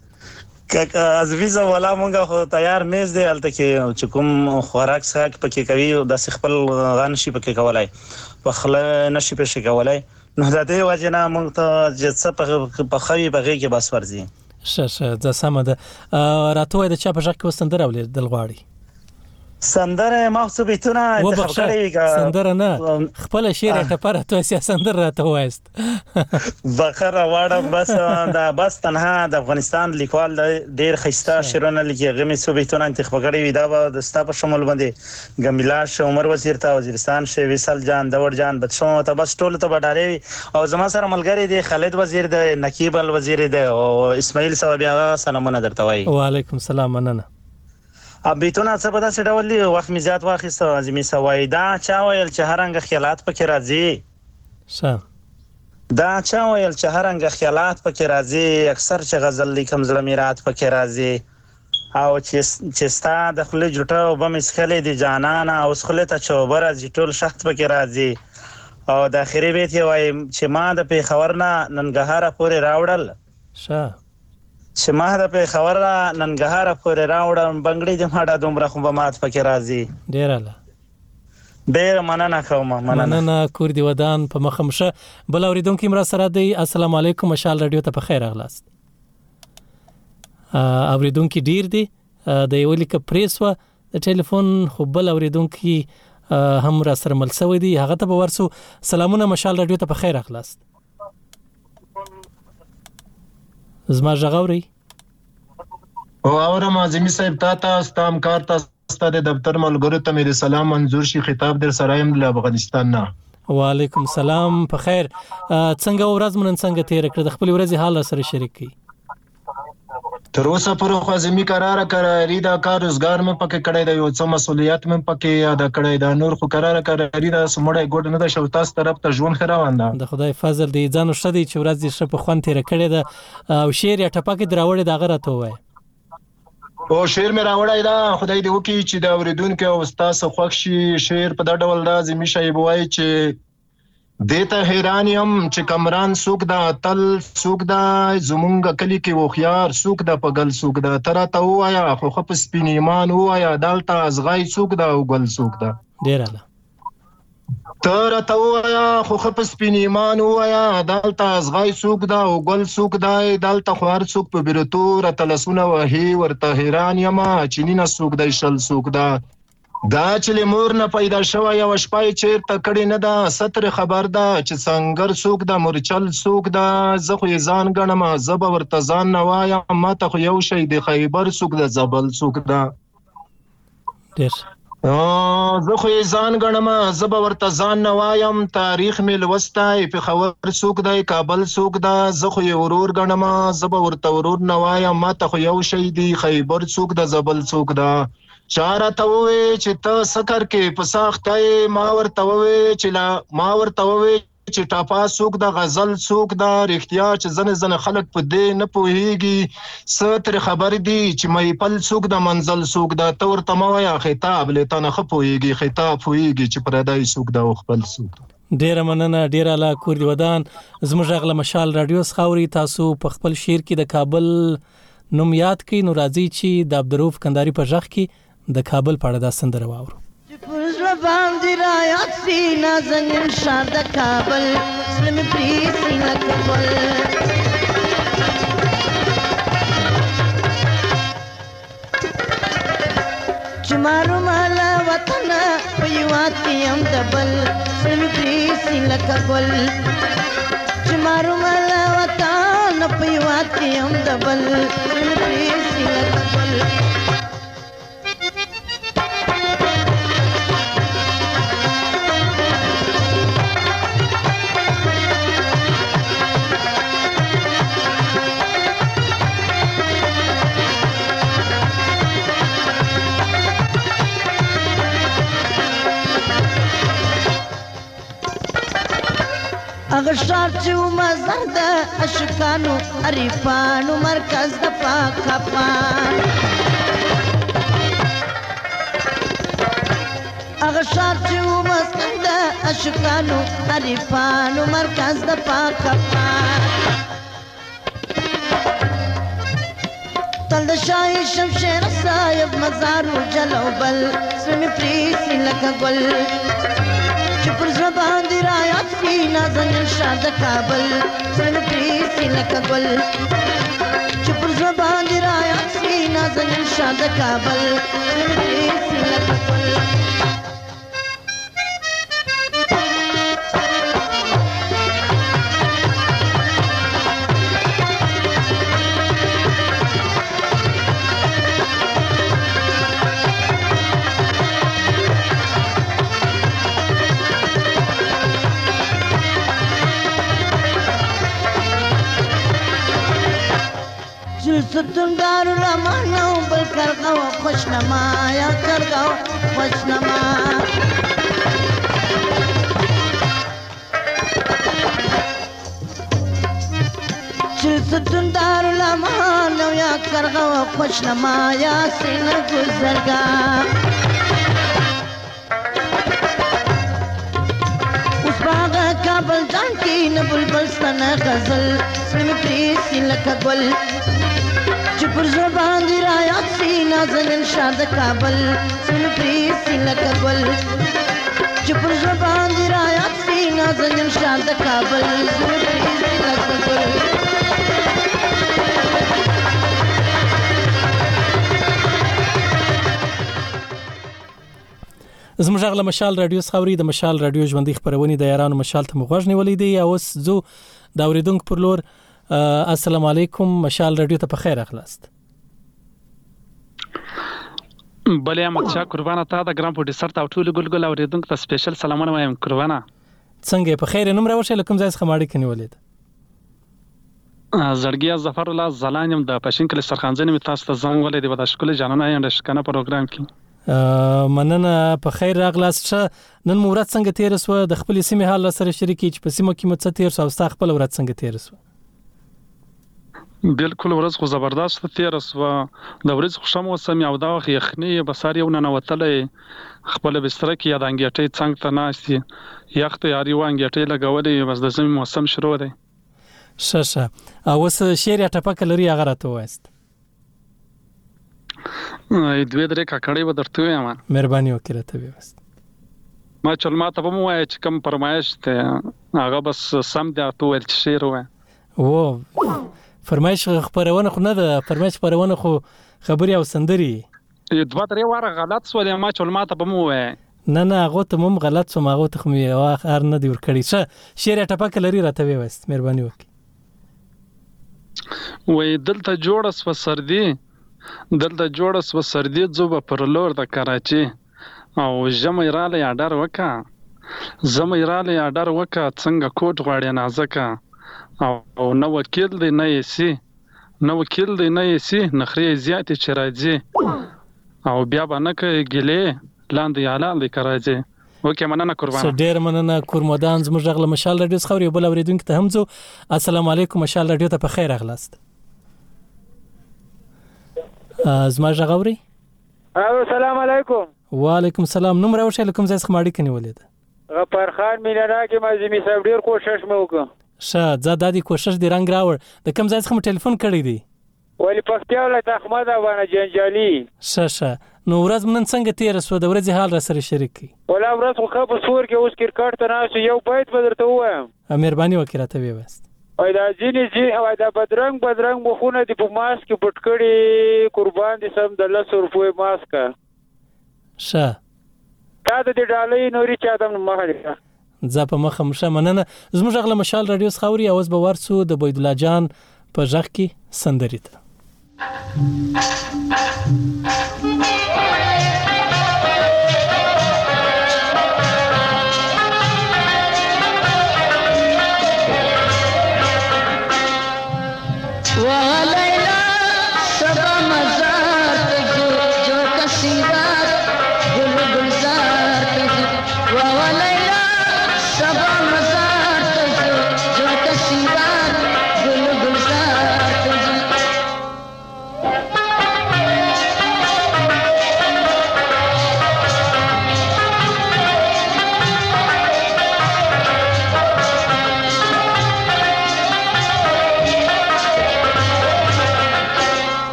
که از ویزا ولا مونږه خو تیار میز دی الته کې چې کوم خوراک ساک پکې کوي او د خپل غن شي پکې کولای په خله نشي پکې کولای نو د دې وجنه مونږ ته چې څه په خوي بغي کې بس ورزي شاشه ځ سم ده راتوي د چا په ځکه وستندر ولې دل غواړي سندره محسوبیتونه د خبرې سندره نه خپل شعر ته پر تو سیا سندره راته وایست بخره واړه بس دا بس تنها د افغانستان لیکوال ډیر خسته شعرونه لیکي غمی صوبیتونه انتخاب کړی وی دا د ستا په شمول باندې ګمیلا ش عمر وزیر ته وزیرستان ش ویسل جان دور جان بچو ته بس ټول ته بډاري او زما سره ملګری دی خالد وزیر دی نقیب الوزیر دی او اسماعیل صاحب هغه سلامونه درته وای وعلیکم السلام مننه ابيتونه څه په داسې ډول دی وخت می زیات واخیسته عظیمی سوای دا چا ویل چې هرنګ خیالات پکې راځي څه دا چا ویل چې هرنګ خیالات پکې راځي اکثر چې غزل لیکم زړه میرات پکې راځي او چې چې ستا د خله جټه او بم اسخلې دي جانان او اسخله ته چوبر از ټول شخص پکې راځي او د اخري بیت وای چې ما د پیښور نه ننګهار پورې راوړل شه چې ما د پیښور ننګهار پورې راوړم بنگړي د ماډه دومره خو به مات پکې راځي ډیر الله ډیر مننه کوم مننه کور دی ودان په مخمشه بل اوریدونکو مرا سره دی السلام علیکم مشال رادیو ته په خیر اغلاست اوریدونکو ډیر دی د یو لیک پریسو د ټلیفون خو بل اوریدونکو هم را سره ملسوي دی هغه ته ورسو سلامونه مشال رادیو ته په خیر اغلاست زما ژغوري او اورم عظیمی صاحب تا ته ستام کار ته ستاره دفتر ملګرو ته مې سلام منظور شي خطاب در سرایم له افغانستان نه وعلیکم السلام په خیر څنګه ورځ من څنګه تیر کړ د خپل ورځې حال سره شریک کی تر اوسه پورې خو زمي قراره قراري دا کار روزګار مې پکې کړی دی، یو څه مسؤلیت مې پکې ادا کړی دی، نور خو قراره قراري دا سمړی ګډ نه ده، شو تاسو طرف ته ژوند ښه روان ده. د خدای فضل دی، ځان شته دی چې ورځ دې ښه په خوند تېره کړې ده او شعر یا ټپه کې دراوړې د هغه راته ووایه. او شعر مې راوړی دا، خدای دې وکړي چې د اورېدونکو او ستاسو خوښ شي. شعر په دا ډول دا زمي صاحب وایي چې دیتا حیران یم چې کمران سوک دا تل سوک دا زمونږ کلی کې وخيار سوک دا پګل سوک دا تر ته وایا خو خپ سپین ایمان وایا دالته ازغای سوک دا او ګل سوک دا ډیر اله تر ته وایا خو خپ سپین ایمان وایا دالته ازغای سوک دا او ګل سوک دا دالته خوار سوک په بیرتو را تلسونه وهي ورته حیران یم چې نه سوک دا شل سوک دا دا چې مور نه پیدا شوی یو شپای چیرته کړي نه دا ستر خبر دا چې څنګه سوک دا مرچل سوک دا زه خو ځان غنم زب ورته ځان نه وایم ما ته خو یو شی د خیبر سوک دا زبل سوک دا ډیر زه خو ځان غنم زب ورته ځان نه وایم تاریخ مې لوستای په خبر سوک دا کابل سوک دا زه خو ورور غنم زب ورته ورور نه وایم ما ته خو یو شی د خیبر سوک دا زبل سوک دا چاره ته وې چې ته سکر کې پساختای ما ورته وې چې لا ما ورته وې چې ټاپا سوک د غزل سوک د رښتیا چې زنه زنه خلک په دې نه پوهیږي ستر خبر دی چې مې پل سوک د منزل سوک د تور تمویا خطاب لته نه خپويږي خطاب پوهیږي چې پردای سوک د خپل سوک. ډیر مننه، ډیر اعلی کور دی ودان. زموږ غل مشال رادیو خاوري تاسو په خپل شعر کې د کابل نوم یاد کړئ، نو راځي چې د عبدالرؤف کندهاري په ژغ کې د کابل په اړه دا سندره واورو. پرزړه باندې رايات سي نازنین شار د کابل سلم پریسي لکبل چمارو مالا وطن پیوات یم دبل سلم پریسي لکبل چمارو مالا وطن پیوات یم دبل سلم پریسي لکبل اگر شار چې مزار د اشکانو عریفانو مرکز د پاک خپان اگر شار چې مزار د اشکانو عریفانو مرکز د پاک خپان تل د شاه شمشیر صاحب مزارو جلو بل سمې پریسي لکه ګل پر زبان دی رايات سي نازنین شاد کابل سن پریسي لکه ګل پر زبان دی رايات سي نازنین شاد کابل سن پریسي لکه ګل ستندار رمانو بل کرغاو خوشنما یا کرغاو خوشنما چل ستندار رمانو یا کرغاو خوشنما یا سین گزرگا اس باغ کابل جان کی نبلبل سن غزل سن پریسی لکه گل پر زبان دی رايات سي نازنین شاد کابل سن پریسي لکه ګل پر زبان دی رايات سي نازنین شاد کابل سن پریسي لکه ګل زموږ غل مشال رادیو خاوري د مشال رادیو ژوندۍ خبرونه د یارانو مشال ته مغوږ نیولې دی. اوس زو دا اوریدونکو پر لور السلام علیکم مشال رادیو ته په خیر اخلاست. بله احمد شاه قربانه تا د ګرام پروډوسر ته ټول ګلګل اوریدونکو ته سپیشل سلامونه وایم قربانه. څنګه په خیر نوم راوښه لکم ځای څخه ماړی کني ولید. زړګي ظفر الله زلانم د پښین کلی سرخانځنه می تاسو ته زنګ ولې دی د شکل جانانه یې د شکنه پروګرام کې مننه په خیر راغلاست. نن مورات څنګه تیر سو د خپل سیمه حال سره شریکي چې په سیمه کې مت تیر سو او خپل ورات څنګه تیر سو؟ بالکل ورځ خو زبردست تیر سو د ورځ خوشم وسم او دا وخت یخنی بسار یو نه وتلې خپل بستر کې یا د انګیټي څنګه ته ناشتي یخت یاري وانګیټي لګولې بس د زمي موسم شروع دی. شاشه او وس شیر ټپک لري هغه راته وایست دوی درې کاکړې و درته وایم مهرباني وکړه ته وایست ما چل ما ته به مو وای چې کوم فرمایش ته هغه بس سم دی ته ول شیر وای و فرمایش خبرونه خو نه ده فرمایش خبرونه خو خبري او سندري دوه درې واره غلط سو ما چل ما ته به مو وای نه نه هغه ته مم غلط سو هغه ته خو اخر نه دی ور کړی شه شیر ټپک لري راته وایست مهرباني وکړه وې دلته جوړس و سردي دلته جوړس و سردي زوبه پر لور د کراچي او جمع رااله یا ډار وکا زمې رااله یا ډار وکا څنګه کوټ غواړي نازکا او نو وکیل دی نه سي نو وکیل دی نه سي نخري زیات چې راځي او بیا باندې کې ګلې لاندې اعلان دی کراځي اوکې مننه قربان ډیر مننه کورمدان زموږ غل مشال رادیو خبري بل اوریدونکو ته هم زو السلام علیکم مشال رادیو ته په خیر اغلاست زما غوري السلام علیکم وعلیکم السلام نوم راوښه لکم زې ښه ماړی کني ولید غفار خان مینا کې مازیمی صاحب ډیر کوشش مې وکړ شه زادادي کوشش دی رنگ راوړ د کم ځای څخه ټلیفون کړی دی ولی پختیا ولایت احمد افغان جنجالي شه شه نو ورځ من څنګه تیر سو د ورځې حال را سره شریک کی ولا ورځ خو په سور کې اوس کرکټ ته ناس یو بیت بدرته وایم مهرباني وکړه ته ویست وای دا ځینې ځی او دا بدرنګ بدرنګ مخونه دی په ماس کې پټ کړي قربان دي سم د لس روپۍ ماس کا شه تا د دې ډالۍ نوري چا دم مخه ځا په مخه مشه مننه زموږ غل مشال رادیو خوري اوس به ورسو د بيد الله جان په ځخ کې سندري ته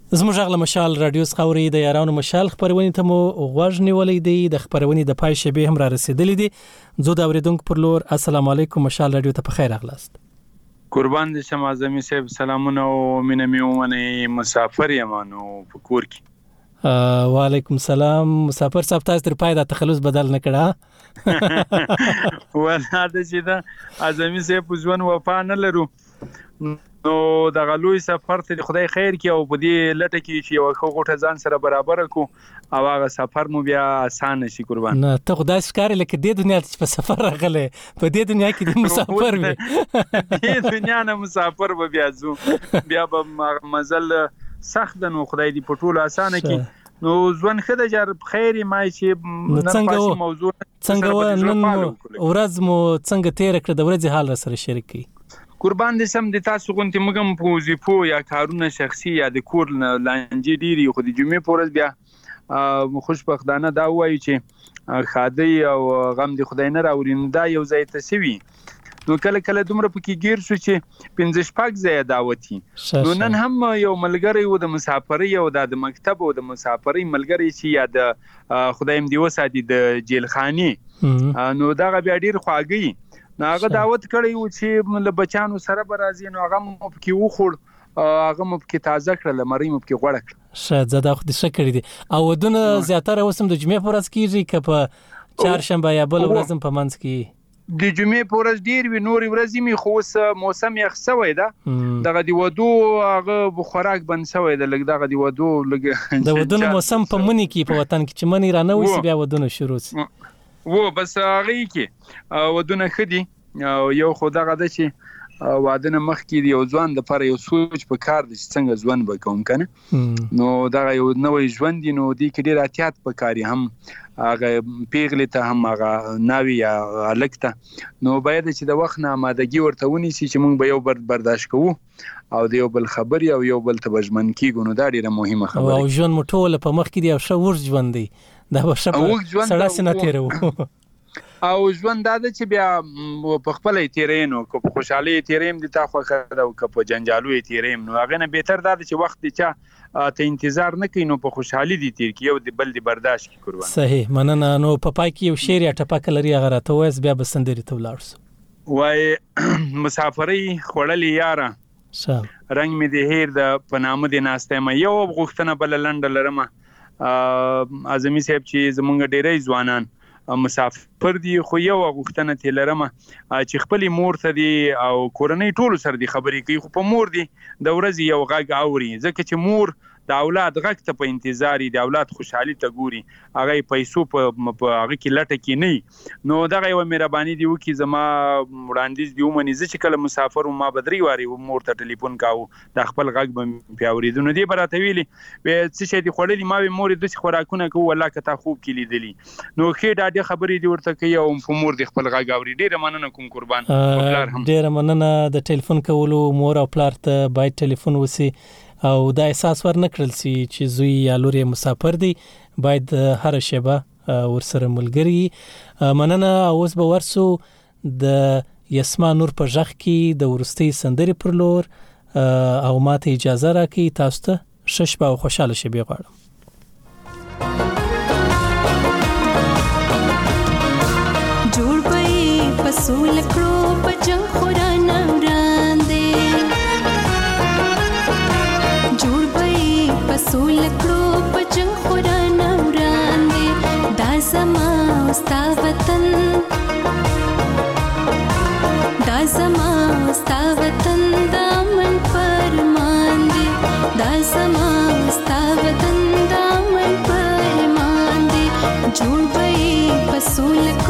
زموږ غل مشال رادیو څخه د یارانو مشال خبرونه ته مو غوږ نیولې دی د خبرونه د پای شبي هم را رسیدلې دي زو دا اوریدونکو پر لور السلام علیکم مشال رادیو ته په خیر اغلاست قربان دي شم اعظمي صاحب سلامونه او مینه میومنه مسافر یمانو په کور کې وعلیکم السلام مسافر صاحب تاسو تر پای د تخلص بدل نه کړه ولا د چې دا اعظمي صاحب ځوان وفا نه لرو نو د غلوی سفر ته خدای خیر کی او په دې لټه کې چې یو خوغه ځان سره برابر کو او هغه سفر مو بیا آسان شي قربان نه ته خدای ښکار لکه د دنیا ته په سفر راغله په دې دنیا کې د مسافر وي دې دنیا نه مسافر به بیا زو بیا به مزل سخت نو خدای دې په ټولو آسان کې نو ځوان خدای جار خیر ما چې نن پاسي موضوع څنګه نن ورځ مو څنګه تیر کړ د ورځې حال سره شریک کی قربان دې سم د تاسو غونټه مګم پوزیفو یا کارونه شخصي یا د کور لانجې ډيري خو د جمعې پورز بیا خوشبختانه دا وایي چې خادي او غم د خدای نه راوړي دا یو ځای ته سوي نو کله کله دومره پکې گیر شو چې پنځه شپږ ځای دعوتي نو نن هم یو ملګری و د مسافرۍ او د مکتب او د مسافرۍ ملګری چې یا د خدایم دی وساتي د جیل خاني نو دا بیا ډیر خواږي ناغه دعوت کړی و چې له بچانو سره برازي نو هغه مو پکې وخور هغه مو پکې تازه کړل مری مو پکې غوړ کړ شه زدا خو دې شکر دي او ودونه زیاتره وسم د جمعې پورز کیږي ک په چهارشنبه یا بل ورځ په منځ کې د جمعې پورز ډیر وی نور ورځې می خو اوس موسم یخ سوی ده دغه دی ودو هغه خوراک بن سوی ده لګ دغه دی ودو لګ د ودونه موسم په منی کې په وطن کې چې منی را نه وسی بیا ودونه شروع سي و بس هغه کې ودونه خدي یو خدای غدا چې وادنه مخ کې دی او ځوان د پر یو سوچ په کار دي څنګه ځوان به کوم کنه نو دا یو نوې ژوند دی نو دی کې ډیر احتیاط پکاري هم هغه پیغلې ته هم هغه ناوی یا الکته نو باید چې د وخت نه آمادګي ورته ونی سي چې موږ به یو بر برداشت کوو او د یو بل خبري او یو بل ته بجمن کیږو نو دا ډیره مهمه خبره او ژوند مټول په مخ کې دی او شو ورځ ژوند دی دا به شپه سړا سينه تیرو او ژوند دا چې بیا په خپل تیرینو کو په خوشحالي تیریم دي تا خو خره او کو په جنجالو تیریم نو هغه نه بهتر دا چې وخت دي چې ته انتظار نه کینو په خوشحالي دي تیر کیو دی بل دی برداشت کی قربان صحیح مننه نو په پای کې یو شعر یا ټپک لري هغه راته وایس بیا بسندري ته ولاړ وای مسافرۍ خړلې یاره ښه رنگ می دی هیر د پنامه دی ناسته ما یو غوښتنه بل لنډ لرمه اعظمي صاحب چې زمونږ ډېرې ځوانان مسافر دي خو یو غوښتنه تلرمه چې خپل مور ته دي او کورنۍ ټول سره دي خبرې کوي خو په مور دي د ورځې یو غږ اوري ځکه چې مور د اولاد غږ ته په انتظار دي د اولاد خوشحالي ته ګوري هغه پیسو په هغه کې لټه کې نه نو دغه یو مهرباني دی وکي زما وړاندیز دی ومني چې کله مسافر ما بدري واري مور ته ټلیفون کاو د خپل غږ به پیاوریدونه دی براته ویلي به څه شي دی خړلې ما به مور د خوراکونه کو والله کته خوب کې لیدلی نو خې دا د خبرې دی ورته کوي او په مور د خپل غږ اوري ډیره مننه کوم قربان پلار هم ډیره مننه د ټلیفون کولو مور او پلار ته باید ټلیفون وسی او دا احساس ورنکړل سي چې زوی یا لور مسافر دی باید هر شبه ورسره ملګری مننه اوس به ورسو د یسما نور په ژغ کې د ورستي سندري پر لور او ماته اجازه راکړي تاسو ته شش به خوشاله شي غواړم جوړ پي فصول کړو په جنگ خورانه رسول کړو په جنگ خورانه وړاندې دا زما ستا وطن دا زما ستا وطن دا من فرمان دی دا زما ستا وطن دا من فرمان دی جوړ به فصول